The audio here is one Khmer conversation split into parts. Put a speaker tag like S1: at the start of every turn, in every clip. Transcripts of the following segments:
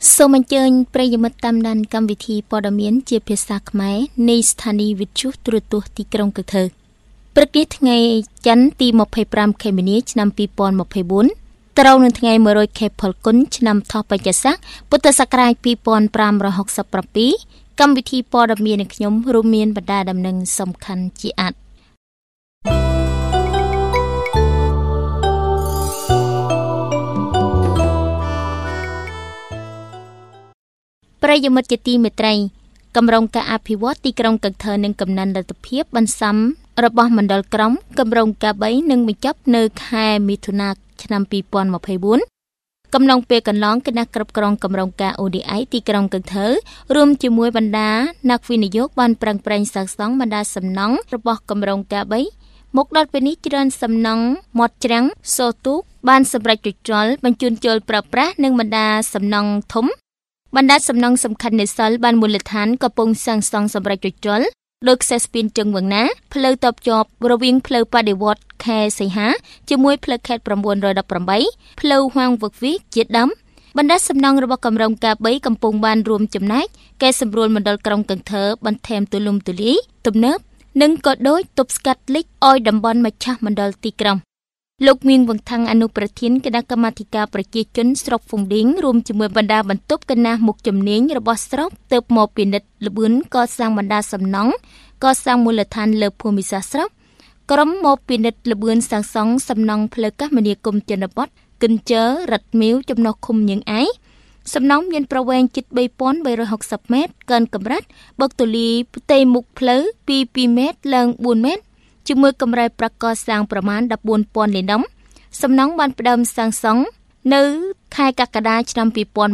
S1: សូមអញ្ជើញប្រិយមិត្តតាមដានកម្មវិធីព័ត៌មានជាភាសាខ្មែរនៃស្ថានីយ៍វិទ្យុទូរទស្សន៍ទីក្រុងកន្ធើព្រឹកនេះថ្ងៃច័ន្ទទី25ខែមីនា ឆ្នាំ2024ត្រូវនៅថ្ងៃ100ខែផលគុណឆ្នាំថោះបច្ចុប្បន្នពុទ្ធសករាជ2567កម្មវិធីព័ត៌មាននៃខ្ញុំរួមមានបណ្ដាដំណឹងសំខាន់ជាអាចប្រិយមិត្តជាទីមេត្រីកម្រងការអភិវឌ្ឍទីក្រុងកន្ធើនិងកំណើនលទ្ធភាពបន្សាំរបស់មណ្ឌលក្រមកម្រងការ3នឹងបញ្ចប់នៅខែមិថុនាឆ្នាំ2024កំឡុងពេលកន្លងគណៈគ្រប់គ្រងកម្រងការ ODI ទីក្រុងកន្ធើរួមជាមួយបណ្ដាអ្នកវិនិយោគបានប្រឹងប្រែងសាងសង់បណ្ដាសំណង់របស់កម្រងការ3មកដល់ពេលនេះច្រើនសំណង់មាត់ច្រាំងសូទូកបានសម្រេចជជល់បញ្ជូនចូលប្រើប្រាស់និងបណ្ដាសំណង់ធំបណ្ដាសំណង់សំខាន់នៃសិលបានមូលដ្ឋានកំពុងសាងសង់សម្រាប់ជជល់ដោយខ្សែស្ពានជើងវង្ណាផ្លូវតបជាប់រវាងផ្លូវបដិវត្តន៍ខេត្តសីហាជាមួយផ្លូវខេត្ត918ផ្លូវហាងវឹកវីជាដើមបណ្ដាសំណង់របស់កម្រងការ3កំពុងបានរួមចំណែកកែសម្រួលមណ្ឌលក្រុងកន្ធើបន្ថែមទូលំទូលាយទំនើបនិងក៏ដូចទប់ស្កាត់លិចឲ្យតំបន់មជ្ឈមណ្ឌលទីក្រុងលោកមានវង្ខាំងអនុប្រធានគណៈកម្មាធិការប្រជាជនស្រុកហ្វុងឌីងរួមជាមួយបណ្ដាបន្ទប់កណាស់មុខជំនាញរបស់ស្រុកទើបមកពិនិត្យល្បឿនកសាងបណ្ដាសំណង់កសាងមូលដ្ឋានលើភូមិសាស្ត្រស្រុកក្រុមមកពិនិត្យល្បឿនសាងសង់សំណង់ផ្លូវកាសមនាគមន៍ជនបទគិនជើរ៉ាត់មីវចំណុះឃុំញៀងឯសំណង់មានប្រវែងជិត 3360 ម៉ែត្រកើនកម្រិតបុកទូលាយផ្ទៃមុខផ្លូវពី 2 ម៉ែត្រឡើង 4 ម៉ែត្រជាមួយកម្រាលប្រាក់កសាងប្រមាណ 14,000 លានដុល្លារសំណង់បានផ្ដើមសាងសង់នៅខែកក្កដាឆ្នាំ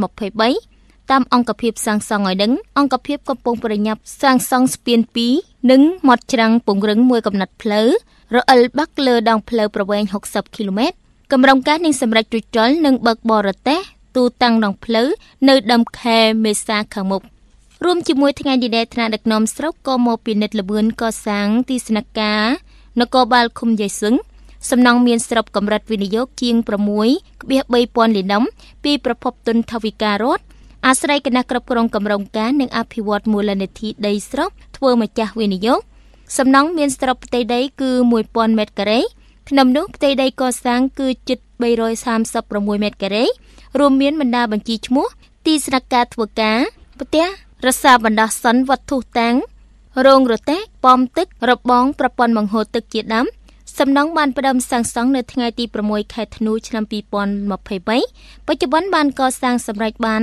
S1: 2023តាមអង្គភាពសាងសង់ឲ្យដឹងអង្គភាពកំពុងប្រញាប់សាងសង់ស្ពាន2និងមាត់ច្រាំងពង្រឹងមួយកំណត់ផ្លូវរអិលបាក់លើដងផ្លូវប្រវែង60គីឡូម៉ែត្រកម្រងការនឹងសម្រេចជជល់និងបើកបរទេសទូតាំងដងផ្លូវនៅដើមខែមេសាខាងមុខរួមជាមួយថ្ងៃនេះដែរថ្នាក់ដឹកនាំស្រុកក៏មកពិនិត្យល្បឿនកសាងទីស្នាក់ការនគរបាលឃុំយាយសឹងសំណង់មានស្រាប់កម្រិតវិនិយោគជាង 6.3000 លានដុល្លារពីប្រភពទុនថវិការដ្ឋអាស្រ័យគណៈគ្រប់គ្រងកម្រងការនិងអភិវឌ្ឍមូលនិធិដីស្រុកធ្វើម្ចាស់វិនិយោគសំណង់មានស្រាប់ផ្ទៃដីគឺ 1000 ម៉ែត្រការ៉េក្នុងនោះផ្ទៃដីកសាងគឺជិត 336 ម៉ែត្រការ៉េរួមមានបណ្ដាបញ្ជីឈ្មោះទីស្នាក់ការធ្វើការផ្ទះរក្សាបណ្ដោះសិនវត្ថុតាំងរោងរទេះប៉មទឹករបងប្រព័ន្ធបង្ហូរទឹកជាដើមសំណង់បានផ្ដើមសាងសង់នៅថ្ងៃទី6ខែធ្នូឆ្នាំ2023បច្ចុប្បន្នបានកសាងសម្រេចបាន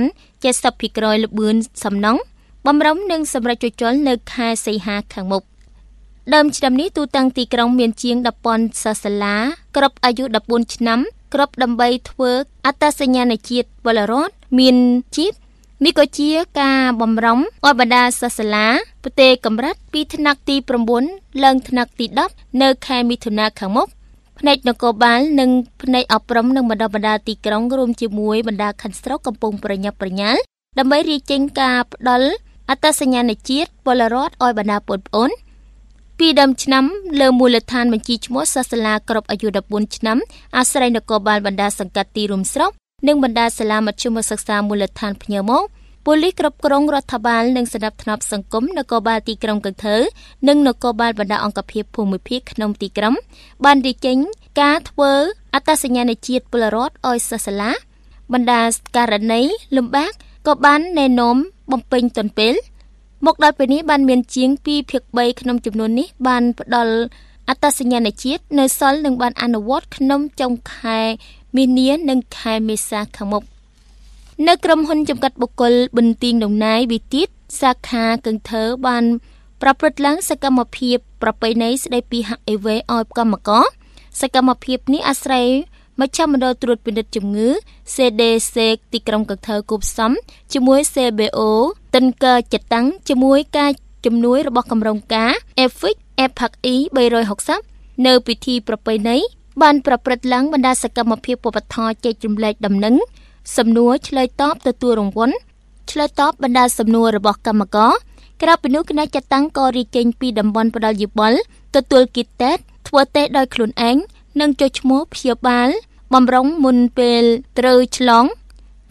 S1: 70% ល្បឿនសំណង់បំរុងនិងសម្រេចជជល់នៅខែសីហាខាងមុខដើមឆ្នាំនេះទូតាំងទីក្រុងមានជាង 10,000 សាលាគ្រប់អាយុ14ឆ្នាំគ្រប់ដើម្បីធ្វើអត្តសញ្ញាណជាតិពលរដ្ឋមានជាតិនេះក៏ជាការបំរុងឲ្យបណ្ដាសាលាប្រទេសកម្រិតពីថ្នាក់ទី9ឡើងថ្នាក់ទី10នៅខែមិថុនាខាងមុខផ្នែកនគរបាលនិងផ្នែកអប់រំនិងបណ្ដាទីក្រុងរួមជាមួយបណ្ដាខណ្ឌស្រុកកំពុងប្រញាប់ប្រញាល់ដើម្បីរាយចេញការផ្ដល់អត្តសញ្ញាណជាតិពលរដ្ឋឲ្យបណ្ដាពលប្អូនពីដើមឆ្នាំលើមូលដ្ឋានបញ្ជីឈ្មោះសាលាគ្រប់អាយុ14ឆ្នាំអាស្រ័យនគរបាលបណ្ដាសង្កាត់ទីរួមស្រុកនិងបណ្ដាសាលាមធ្យមសិក្សាមូលដ្ឋានផ្ញើមកប៉ូលីសគ្រប់គ្រងរដ្ឋបាលនិងស្ដាប់ធ្នាប់សង្គមនគរបាលទីក្រុងកន្ធើនិងនគរបាលបណ្ដាអង្គភាពភូមិភាគក្នុងទីក្រុងបានរៀបចេញការធ្វើអត្តសញ្ញាណជាតិពលរដ្ឋឲ្យសាលាបណ្ដាករណីលំបាកក៏បានណែនាំបំពេញទាន់ពេលមកដល់ពេលនេះបានមានជាង 2/3 ក្នុងចំនួននេះបានផ្ដល់អត្តសញ្ញាណជាតិនៅសល់នឹងបានអនុវត្តក្នុងចុងខែមីនានិងខែមេសាខាងមុខនៅក្រុមហ៊ុនចំកាត់បុគ្គលបន្ទាញដងណាយវិទីតសាខាកន្ធើបានប្រព្រឹត្តឡើងសកម្មភាពប្រពៃណីស្ដីពីហាក់អេវេឲ្យកម្មករសកម្មភាពនេះអាស្រ័យមជ្ឈមណ្ឌលត្រួតពិនិត្យជំងឺ CDC ទីក្រុងកន្ធើគូផ្សំជាមួយ CBO តិនកើចិត្តតាំងជាមួយការជំនួយរបស់កម្រងការ EFIC FHE 360នៅពិធីប្រពៃណីបានប្រព្រឹត្តឡើងបណ្ដាសកម្មភាពវប្បធម៌ចែករំលែកដំណឹងសំណួរឆ្លើយតបទទួលរង្វាន់ឆ្លើយតបបណ្ដាសំណួររបស់កម្មករក្រៅពីនោះគណៈចាត់តាំងក៏រៀបចេញពីតំបន់ផ្ដាល់យោបល់ទទួលគិតតេស្តធ្វើតេស្តដោយខ្លួនឯងនិងចុះឈ្មោះព្យាបាលបំរុងមុនពេលត្រូវឆ្លង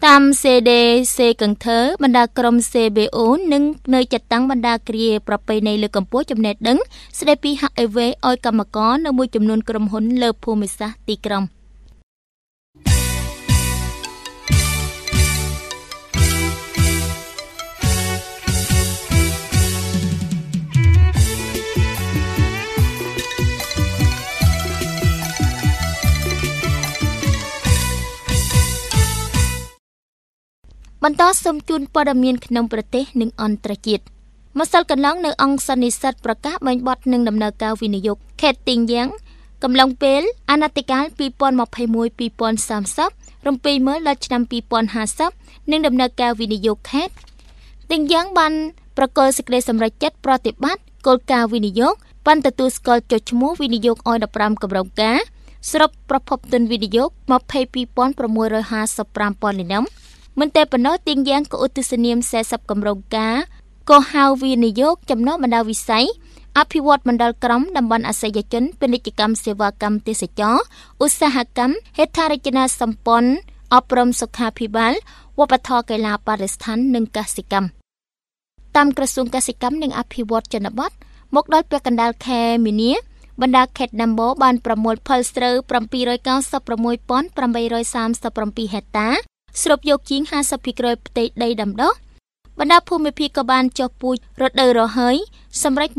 S1: តាម CDC កង្ធើបណ្ដាក្រុម CBO និងនៅចាត់តាំងបណ្ដាគ្រាប្រពៃណីលើកម្ពុជាចំណេះដឹងស្ដីពី HIV ឲ្យកម្មករនៅមួយចំនួនក្រុមហ៊ុនលើភូមិសាស្ត្រទីក្រុងបន្តសូមជូនព័ត៌មានក្នុងប្រទេសនិងអន្តរជាតិម្សិលកន្លងនៅអង្គសន្និសីទប្រកាសបែងបត់នឹងដំណើរការវិនិយោគខេត្តទីងយ៉ាងកំឡុងពេលអាណត្តិកាល 2021-2030 រំពេញមើលដល់ឆ្នាំ 2050 និងដំណើរការវិនិយោគខេត្តទីងយ៉ាងបានប្រកល់សេចក្តីសម្រេចចិត្តប្រតិបត្តិគោលការណ៍វិនិយោគបានទទួលស្គាល់ចុះឈ្មោះវិនិយោគឲ្យ15គម្រោងការស្របប្រភពទុនវិនិយោគ 22,655 ពាន់លានដុល្លារមិនតែប៉ុណ្ណោះទីងយ៉ាងក៏ឧទ្ទិសនាម40គម្រោងការក៏ហៅវិនិយោគចំណុះបណ្ដាវិស័យអភិវឌ្ឍមណ្ឌលក្រមតំបន់អាសយជនពាណិជ្ជកម្មសេវាកម្មទេសចរឧស្សាហកម្មហេដ្ឋារចនាសម្ព័ន្ធអប់រំសុខាភិបាលវប្បធម៌កីឡាបរិស្ថាននិងកសិកម្មតាមក្រសួងកសិកម្មនិងអភិវឌ្ឍជនបទមកដល់ពាក់កណ្ដាលខែមីនាបណ្ដាខេត្តណាំបូបានប្រមូលផលស្រូវ 796,837 ហិកតាស្រូបយកជាង 50% ផ្ទៃដីដាំដុះបណ្ដាភូមិភាគក៏បានចុះពូជរដូវរហ័យសម្រេច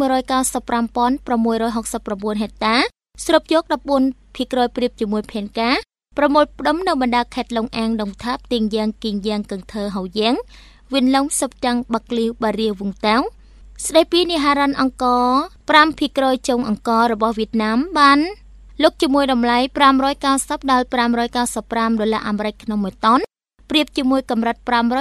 S1: 195,669 ហិកតាស្រូបយក 14% ប្រៀបជាមួយផែនការប្រមូលផ្ដុំនៅបណ្ដាខេត្តឡុងអាងដុងថាបទៀងយ៉ាងគីងយ៉ាងកឹងធើហៅយ៉ាងវិនឡុងសុបតាំងបាក់លីវបារាវងតាវស្ដីពីនិហារ៉ាន់អង្គរ 5% ចុងអង្គររបស់វៀតណាមបានលុកជាមួយតម្លៃ $590 ដល់$595 អាមេរិកក្នុង1តោនប្រៀបជាមួយកម្រិត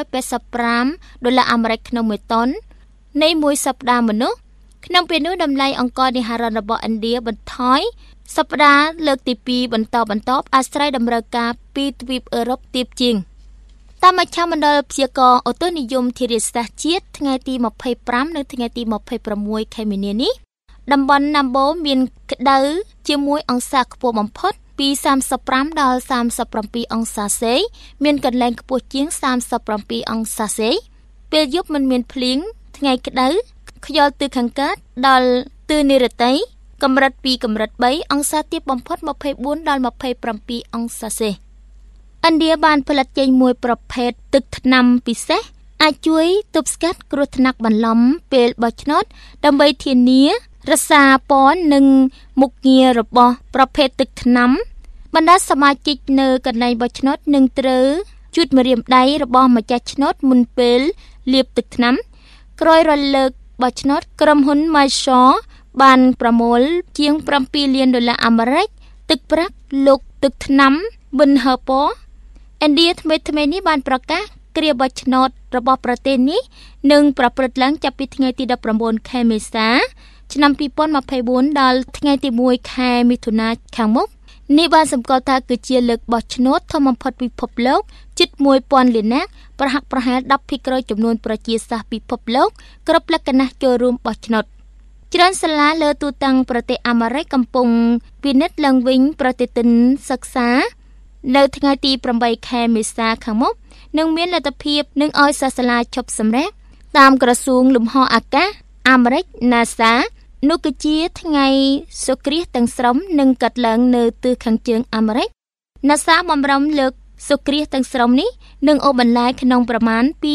S1: $585 អាមេរិកក្នុង1តោននៃមួយសប្តាហ៍មនុស្សក្នុងពេលនោះតម្លៃអង្គរនិហារ៉ាន់របស់ឥណ្ឌាបន្ថយសប្តាហ៍លើកទី2បន្តអាស្រ័យតម្រូវការពីទ្វីបអឺរ៉ុបទាបជាងតាមមជ្ឈមណ្ឌលព្យាករណ៍អូតូនិយមធារាសាស្ត្រជាតិថ្ងៃទី25និងថ្ងៃទី26ខែមីនានេះតំបន់ណាំបូមានក្តៅជាមួយអង្សាខ្ពស់បំផុតពី35ដល់37អង្សាសេមានកន្លែងខ្ពស់ជាង37អង្សាសេពេលយប់មិនមានភ្លៀងថ្ងៃក្តៅខ្យល់từខាងកើតដល់ទិសនិរតីកម្រិត2កម្រិត3អង្សាទាបបំផុត24ដល់27អង្សាសេឥណ្ឌាបានផលិតចេញមួយប្រភេទទឹកថ្នាំពិសេសអាចជួយទប់ស្កាត់គ្រោះថ្នាក់បន្លំពេលបោះឆ្នោតដើម្បីធានារក្សាពណ៌និងមុខងាររបស់ប្រភេទទឹកថ្នាំបណ្ដាសមាជិកនៅកន្លែងបោះឆ្នោតនឹងត្រូវជូតម្រាមដៃរបស់ម្ចាស់ឆ្នោតមុនពេលលាបទឹកថ្នាំក្រោយរលើកបោះឆ្នោតក្រុមហ៊ុន Mysore បានប្រមូលជាង$7 លានអាមេរិកទឹកប្រាក់លោកទឹកថ្នាំ Binherpur ឥណ្ឌាថ្មីនេះបានប្រកាសគ្រាបោះឆ្នោតរបស់ប្រទេសនេះនឹងប្រព្រឹត្តឡើងចាប់ពីថ្ងៃទី19ខែមេសាឆ្នាំ2024ដល់ថ្ងៃទី1ខែមិថុនាខាងមុខនេះបានសម្គាល់ថាគឺជាលើកបោះឆ្នោតធំបំផុតពិភពលោកជិត 1000 លាននាក់ប្រហាក់ប្រហែល 10% ចំនួនប្រជាសាស្ត្រពិភពលោកគ្រប់លក្ខណៈចូលរួមបោះឆ្នោតច្រើនសាលាលើទូទាំងប្រទេសអាមេរិកកំពុងពិនិត្យឡើងវិញប្រតិទិនសិក្សានៅថ្ងៃទី8ខែមេសាខាងមុខនឹងមានលទ្ធភាពនឹងឲ្យសាលាឈប់សម្រាកតាមក្រសួងលំហអាកាសអាមេរិក NASA នោះគឺជាថ្ងៃសូរ្យគ្រាសទាំងស្រុងនឹងកាត់ឡើងនៅទិសខាងជើងអាមេរិក NASA បំរុងលើកសូរ្យគ្រាសទាំងស្រុងនេះនឹងអូសបន្លាយក្នុងប្រមាណពី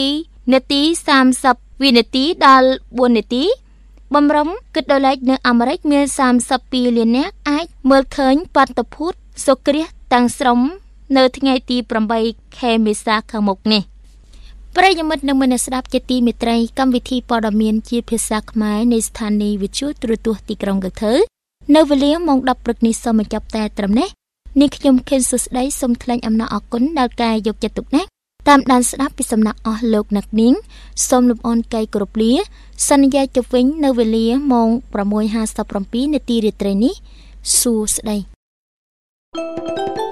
S1: 3នាទី30វិនាទីដល់4នាទីបំរុងគិតដោយឡែកនៅអាមេរិកមាន32លាននាក់អាចមើលឃើញបាតុភូតសូរ្យគ្រាសទាំងស្រុងនៅថ្ងៃទី8ខែមេសាខាងមុខនេះប្រិយមិត្តនិងអ្នកស្ដាប់ជាទីមេត្រីកម្មវិធីព័ត៌មានជាភាសាខ្មែរនៃស្ថានីយ៍វិទ្យុទូរទស្សន៍ទីក្រុងកន្ធើនៅវេលាម៉ោង 10 ព្រឹកនេះសូមបញ្ចប់តែត្រឹមនេះនេះខ្ញុំខេនសុស្ដីសូមថ្លែងអំណរអគុណដល់ការយកចិត្តទុកដាក់តាមដានស្ដាប់ពីសំណាក់អស់លោកអ្នកនាងសូមលំអរកាយគោរពលាសន្យាជប់វិញនៅវេលាម៉ោង 6:57 នាទីរាត្រីនេះសួស្ដី